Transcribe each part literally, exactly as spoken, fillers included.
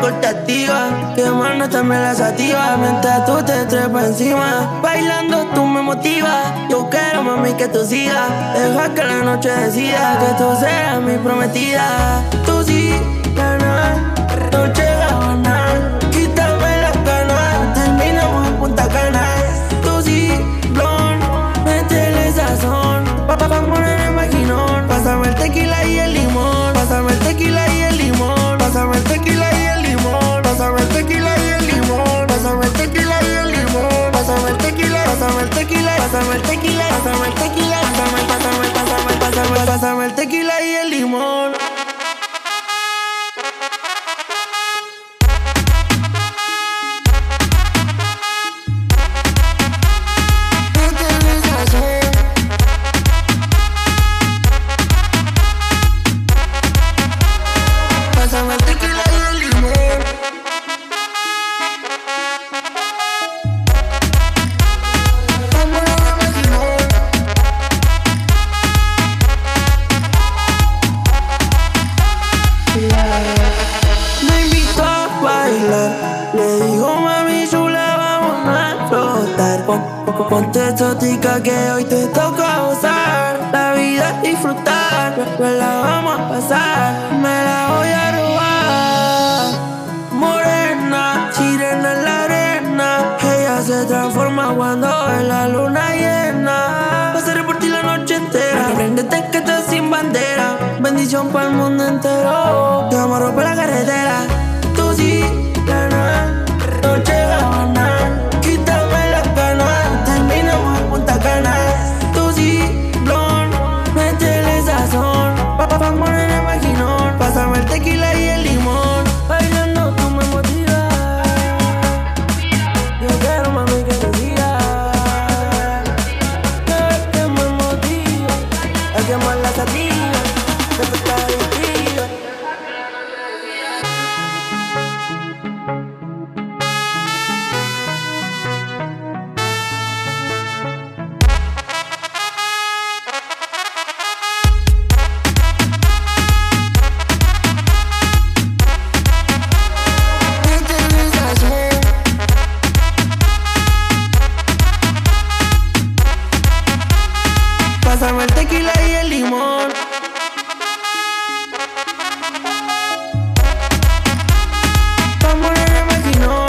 alcohol te activa, quemando también la sativa. Mientras tú te trepas encima, bailando tú me motivas. Yo quiero, mami, que tú sigas. Deja que la noche decida que tú seas mi prometida. Tú sí, ganas, noche ganas. Quítame las ganas, terminamos en Punta Cana. Tú sí, blon, métele sazón. Papá, vamos en el maquinón. Pásame el tequila y el limón. Pásame el tequila y el limón. Pásame el tequila y el limón. Pásame el tequila y el limón. Pásame el tequila y el limón. Pásame el tequila, pásame el tequila, pásame el tequila, pásame el tequila, pásame, pásame, pásame, pásame, pásame el tequila y el limón. Pásame el tequila y el limón. Me invito a bailar, le digo mami chula, vamos a explotar. Pon, pon, ponte exótica que hoy te toca gozar. La vida es disfrutar, me la vamos a pasar. Me la voy a robar. Morena, sirena en la arena. Ella se transforma cuando ve la luna llena. Pasaré por ti la noche entera. Préndete que estás sin bandera. Bendición para el mundo entero. Te vamos a romper la carretera. Tú sí, ganas, noche ganas. Quítame las ganas, terminamos en Punta Cana. Tú sí, blon, métele sazón. Papá, vamos en el maquinón. Pásame el tequila y el limón. Bailando tú me motivas. Yo quiero, mami, que te sigas. Que, que me motiva a quemar la sativa. Que tú estás adictiva. Pásame el tequila y el limón. Vamos en el maquinón.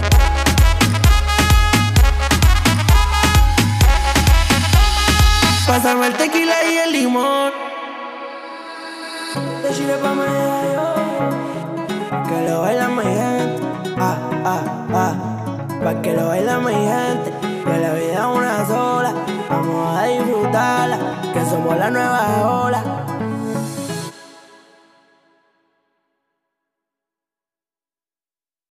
Pásame el tequila y el limón. De Chile pa' Medallo, que lo baila mi gente. Ah, ah, ah. Pa' que lo baila mi gente. Que la vida es una sola. Vamos a disfrutarla, que somos la nueva ola.